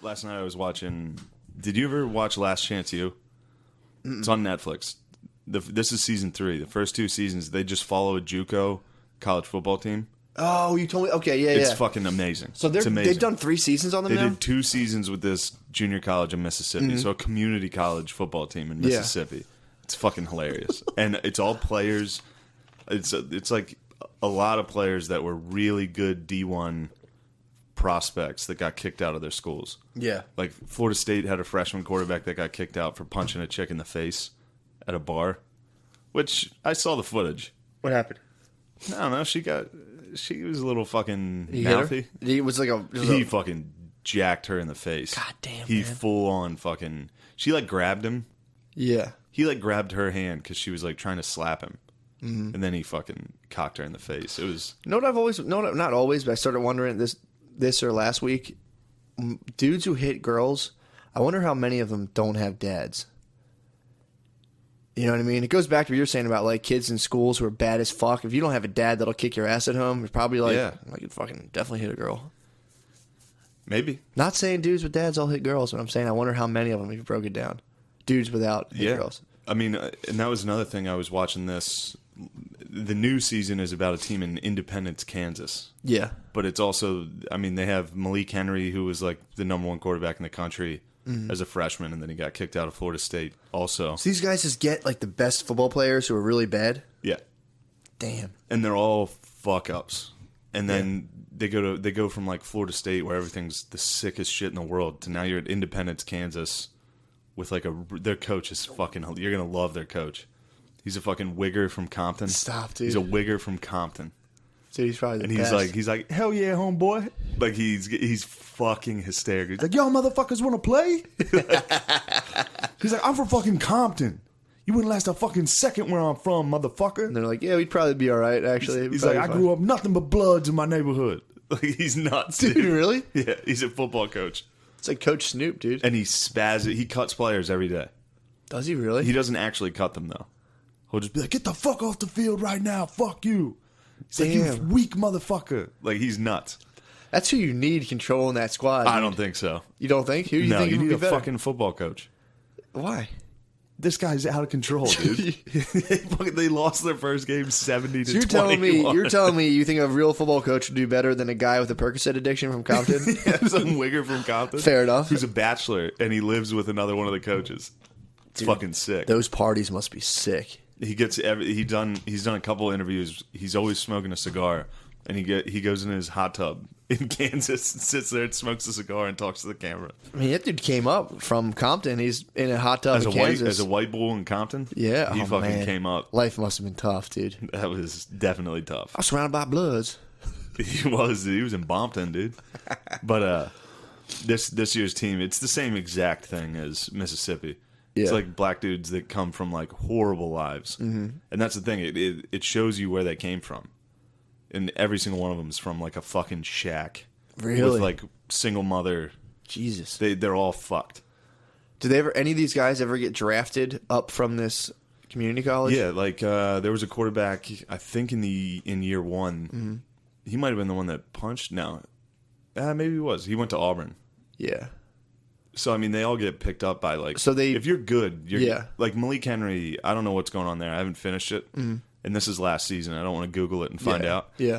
Last night I was watching. Did you ever watch Last Chance U? It's on Netflix. This is season 3. The first 2 seasons, they just follow a JUCO college football team. Oh, you told me. Okay, yeah, It's fucking amazing. So it's amazing. they've done 3 seasons on them They now? did 2 seasons with this junior college in Mississippi. So a community college football team in Mississippi. It's fucking hilarious. And it's all players. It's like a lot of players that were really good D1 prospects that got kicked out of their schools. Yeah. Like Florida State had a freshman quarterback that got kicked out for punching a chick in the face at a bar, which I saw the footage. What happened? I don't know. She was a little fucking He hit her? mouthy. He was like He fucking jacked her in the face. God damn, He man. full on fucking. She like grabbed him. Yeah. He like grabbed her hand because she was like trying to slap him, and then he fucking cocked her in the face. It was You know what I've always, not always, but I started wondering this or last week, dudes who hit girls, I wonder how many of them don't have dads. You know what I mean? It goes back to what you're saying about like kids in schools who are bad as fuck. If you don't have a dad that'll kick your ass at home, you're probably like, Yeah. I could fucking definitely hit a girl. maybe. Not saying dudes with dads all hit girls, but I'm saying I wonder how many of them, if you broke it down, dudes without hit girls. I mean, and that was another thing. I was watching this. The new season is about a team in Independence, Kansas. Yeah. But it's also, I mean, they have Malik Henry, who was like the number 1 quarterback in the country as a freshman, and then he got kicked out of Florida State also. So these guys just get like the best football players who are really bad? Yeah. Damn. And they're all fuck ups. And then they go from like Florida State, where everything's the sickest shit in the world, to now you're at Independence, Kansas, with like their coach is fucking. You're gonna love their coach. He's a fucking wigger from Compton. Stop, dude. He's a wigger from Compton, Dude, he's probably the and best. he's like, hell yeah, homeboy. Like he's fucking hysterical. He's like, y'all motherfuckers want to play? He's like, I'm from fucking Compton. You wouldn't last a fucking second where I'm from, motherfucker. And they're like, yeah, we'd probably be all right, actually. He's like, I grew up nothing but bloods in my neighborhood. Like, he's nuts, dude. Dude, really? Yeah, he's a football coach. It's like Coach Snoop, dude. And he spaz it. He cuts players every day. Does he really? He doesn't actually cut them, though. He'll just be like, get the fuck off the field right now. Fuck you. He's like, you Damn. weak motherfucker. Like, he's nuts. That's who you need controlling that squad. I dude. don't think so. You don't think? Who do you No, think you would need be a better? fucking football coach. Why? This guy's out of control, dude. They lost their first game 70 to So you're 21. telling me you think a real football coach would do better than a guy with a Percocet addiction from Compton? Yeah, some wigger from Compton. Fair enough. Who's a bachelor, and he lives with another one of the coaches. It's fucking sick. Those parties must be sick. He gets he's done a couple interviews. He's always smoking a cigar, and he goes in his hot tub in Kansas and sits there and smokes a cigar and talks to the camera. I mean, that dude came up from Compton. He's in a hot tub As in a Kansas. white bull in Compton, Yeah. he oh, fucking man. came up. Life must have been tough, dude. That was definitely tough. I was surrounded by bloods. He was in Bompton, dude. But this year's team, it's the same exact thing as Mississippi. It's Yeah. like black dudes that come from like horrible lives, and that's the thing. It shows you where they came from, and every single one of them is from like a fucking shack, Really? with like single mother. Jesus. They're all fucked. Did any of these guys ever get drafted up from this community college? Yeah, like there was a quarterback. I think in year one, he might have been the one that punched. No, maybe he was. He went to Auburn. Yeah. So I mean, they all get picked up by like. So if you're good, Yeah. Like Malik Henry, I don't know what's going on there. I haven't finished it, and this is last season. I don't want to Google it and find out. Yeah.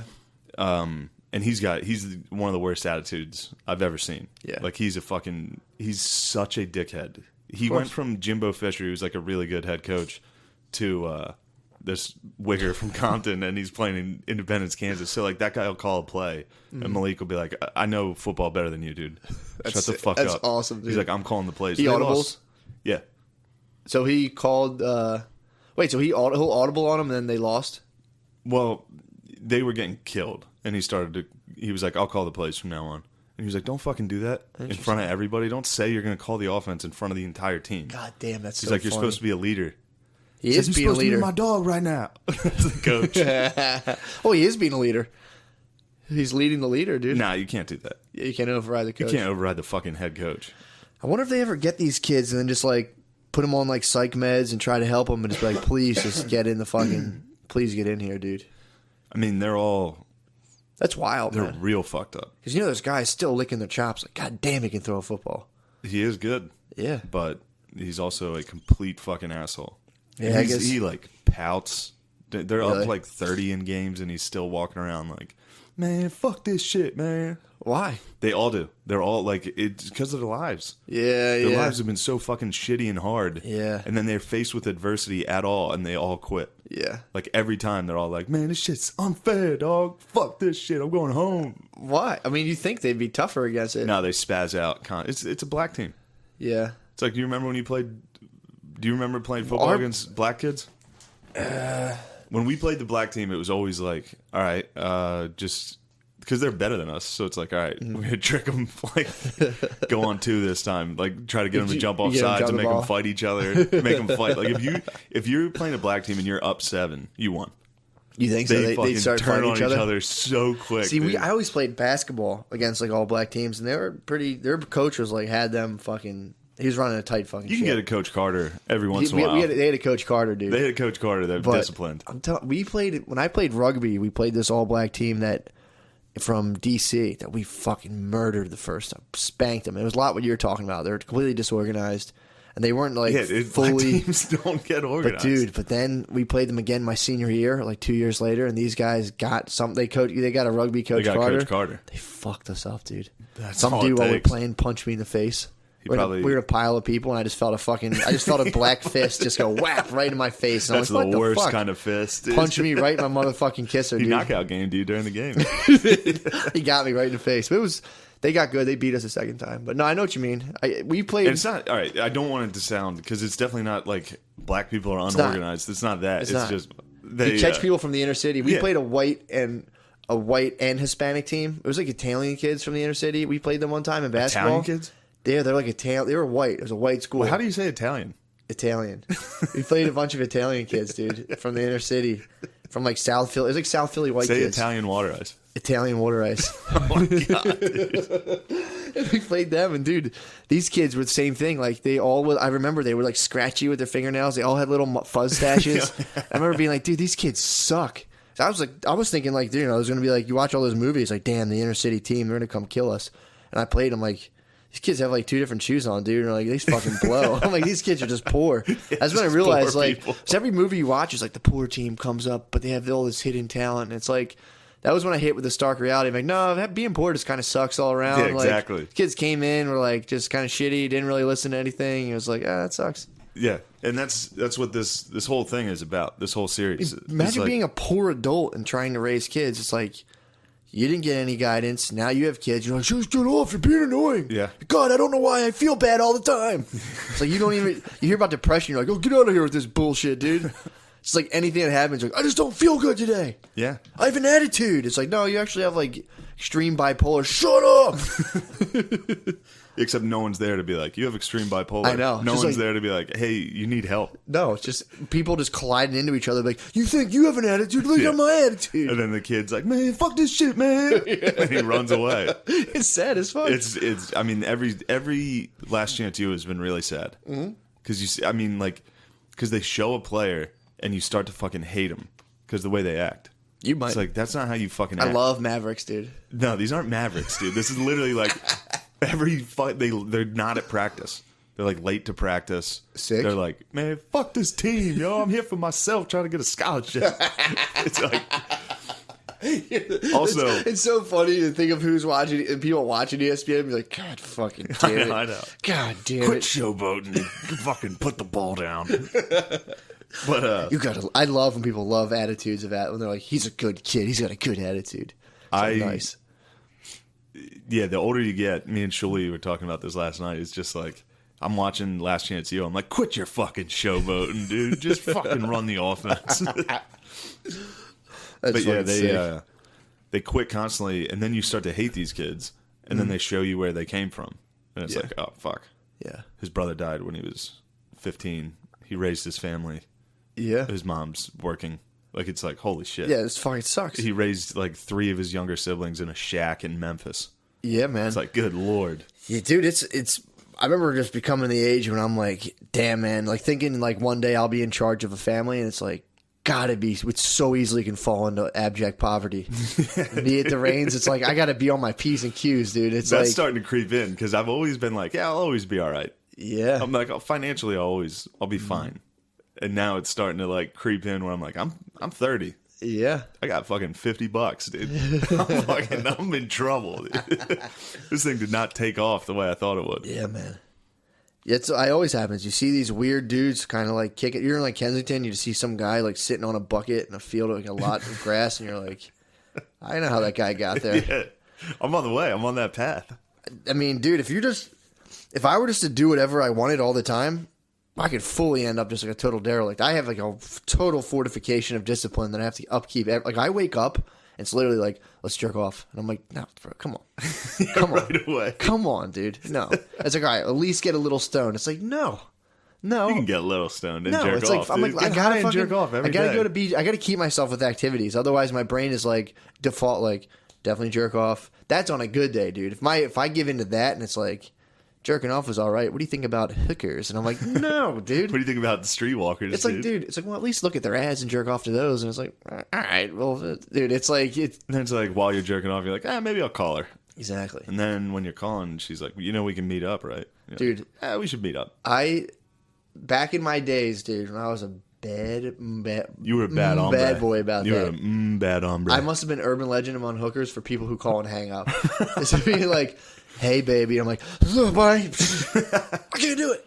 And he's one of the worst attitudes I've ever seen. Yeah. Like he's such a dickhead. He went from Jimbo Fisher, who's like a really good head coach, to this wigger from Compton, and he's playing in Independence, Kansas. So like that guy will call a play, and Malik will be like, "I know football better than you, dude. Shut the fuck that's up." awesome, dude. He's like, "I'm calling the plays." He They audibles? lost. Yeah. So he called. Wait, so he'll audible on them, and then they lost. Well, they were getting killed, and he was like, "I'll call the plays from now on." And he was like, "Don't fucking do that in front of everybody. Don't say you're going to call the offense in front of the entire team." God damn, that's He's so like, "You're funny. supposed to be a leader." He is being a leader. my dog right now. That's the coach. Oh, he is being a leader. He's leading the leader, dude. Nah, you can't do that. Yeah, you can't override the coach. You can't override the fucking head coach. I wonder if they ever get these kids and then just like put them on like psych meds and try to help them and just be like, please just get in the fucking, please get in here, dude. I mean, they're all That's wild, They're man. real fucked up. Because there's guys still licking their chops. Like, God damn, he can throw a football. He is good. Yeah. But he's also a complete fucking asshole. Yeah, I guess. He, like, pouts. They're Really? up, like, 30 in games, and he's still walking around like, man, fuck this shit, man. Why? They all do. They're all, like, it's because of their lives. Yeah, Their lives have been so fucking shitty and hard. Yeah. And then they're faced with adversity at all, and they all quit. Yeah. Like, every time, they're all like, man, this shit's unfair, dog. Fuck this shit. I'm going home. Why? I mean, you think they'd be tougher against it. No, they spaz out. It's a black team. Yeah. It's like, do you remember when you played... Do you remember playing football against black kids? When we played the black team, it was always like, all right, just... Because they're better than us, so it's like, all right, we're going to trick them, like, go on 2 this time. Like, try to get them to jump off sides and make them fight each other. Make them fight. Like, if you're playing a black team and you're up 7, you won. You think so? They fucking They'd start turn fighting on each other so quick. See, I always played basketball against, like, all black teams, and they were pretty... Their coach was, like, had them fucking... He was running a tight fucking You can shit. get a Coach Carter every once in a while. They had a Coach Carter, dude. They had a Coach Carter that was But disciplined. I'm telling, when I played rugby, we played this all black team that from DC that we fucking murdered the first time, spanked them. It was a lot what you're talking about. They were completely disorganized, and they weren't like Black fully. teams don't get organized. But dude, then we played them again my senior year, like 2 years later, and these guys got some. They got a rugby coach. They got Carter. Coach Carter. They fucked us up, dude. That's Some all it dude while we were takes. playing punched me in the face. He We probably- were in a pile of people, and I just felt a black fist just go whap right in my face. And That's I was like, the what worst fuck? kind of fist. Dude. Punched me right in my motherfucking kisser, He dude. knockout gamed you during the game. He got me right in the face. But they got good. They beat us a second time. But no, I know what you mean. We played. And it's not all right. I don't want it to sound because it's definitely not like black people are not. unorganized. It's not that. It's not. just they You catch people from the inner city. We yeah. played a white and Hispanic team. It was like Italian kids from the inner city. We played them one time in basketball. Italian kids. They're like Italian. They were white. It was a white school. Well, how do you say Italian? Italian. We played a bunch of Italian kids, dude, from the inner city, from like South Philly. It was like South Philly white Say kids. Italian water ice. Italian water ice. Oh my god, dude. And we played them, and dude, these kids were the same thing. Like they all would. I remember they were like scratchy with their fingernails. They all had little fuzz stashes. I remember being like, dude, these kids suck. So I was thinking like, dude, I was gonna be like, you watch all those movies, like, damn, the inner city team, they're gonna come kill us. And I played them like. These kids have like 2 different shoes on, dude. And like, these fucking blow. I'm like, these kids are just poor. That's when I just realized, poor like, people. so every movie you watch is like the poor team comes up, but they have all this hidden talent. And it's like, that was when I hit with the stark reality. I'm like, no, being poor just kind of sucks all around. Yeah, exactly. Like, kids came in, were like just kind of shitty, didn't really listen to anything. It was like, that sucks. Yeah, and that's what this whole thing is about. This whole series. Imagine like, being a poor adult and trying to raise kids. It's like, you didn't get any guidance. Now you have kids. You're like, just get off. You're being annoying. Yeah. God, I don't know why I feel bad all the time. It's like you don't even. You hear about depression. You're like, oh, get out of here with this bullshit, dude. It's like anything that happens. Like, I just don't feel good today. Yeah. I have an attitude. It's like, no, you actually have like extreme bipolar. Shut up. Except no one's there to be like, you have extreme bipolar. I know. No Just one's like- there to be like, hey, you need help. No, it's just people just colliding into each other. Like, you think you have an attitude? Look Yeah. at my attitude. And then the kid's like, man, fuck this shit, man. And he runs away. It's sad as fuck. It's. I mean, every Last Chance U has been really sad because you see. I mean, like, because they show a player and you start to fucking hate them because the way they act. You might. It's like that's not how you fucking I act. love Mavericks, dude. No, these aren't Mavericks, dude. This is literally like every fight. They're not at practice. They're like late to practice. Sick. They're like, man, fuck this team, yo. I'm here for myself, trying to get a scholarship. It's like. Also, it's so funny to think of who's watching and people watching ESPN and be like, God fucking damn it. I know. God damn Quit it. showboating and fucking put the ball down. But You gotta I love when people love attitudes of that when they're like, he's a good kid, he's got a good attitude. It's like, nice. yeah, the older you get, me and Shuli were talking about this last night. It's just like I'm watching Last Chance U. I'm like, quit your fucking showboating, dude. Just fucking run the offense. That's But yeah, fucking sick. they quit constantly, and then you start to hate these kids, and then they show you where they came from, and it's Yeah. like, oh fuck, Yeah. his brother died when he was 15. He raised his family. Yeah. His mom's working. Like it's like holy shit. Yeah, this fucking sucks. He raised like 3 of his younger siblings in a shack in Memphis. Yeah, man. It's like good lord. Yeah, dude, it's I remember just becoming the age when I'm like, damn man, like thinking like one day I'll be in charge of a family and it's like, gotta be, which so easily can fall into abject poverty. Me at the reins, it's like I gotta be on my P's and Q's, dude. It's That's like starting to creep in because I've always been like, yeah, I'll always be all right. yeah, I'm like, financially, I'll be fine. And now it's starting to like creep in where I'm like, I'm 30. yeah. I got fucking $50, dude. I'm in trouble. Dude. This thing did not take off the way I thought it would. Yeah, man. It always happens. You see these weird dudes kind of like kick it. You're in like Kensington, you just see some guy like sitting on a bucket in a field with like a lot of grass, and you're like, I know how that guy got there. Yeah. I'm on the way. I'm on that path. I mean, dude, if I were just to do whatever I wanted all the time, I could fully end up just like a total derelict. I have like a total fortification of discipline that I have to upkeep. Like I wake up, and it's literally like, let's jerk off. And I'm like, no, bro, come on. Come on. Right away. Come on, dude. No. It's like, all right, at least get a little stoned. It's like, no. You can get a little stoned and No, jerk it's off. like, I'm like, I Get gotta high and fucking, jerk off every I gotta day. go to beach. I gotta keep myself with activities. Otherwise, my brain is like default, like definitely jerk off. That's on a good day, dude. If I give into that and it's like jerking off was all right, what do you think about hookers? And I'm like, no, dude. What do you think about the streetwalkers? It's like, dude, it's like, well, at least look at their ads and jerk off to those. And it's like, all right, well, dude, it's like, And then it's like while you're jerking off, you're like, maybe I'll call her. exactly. And then when you're calling, she's like, we can meet up, right? You're Dude. like, we should meet up. Back in my days, dude, when I was a bad You were a bad hombre. bad boy about you that. were a bad hombre. I must have been urban legend among hookers for people who call and hang up. It's me like, hey, baby. I'm like, bye. I can't do it.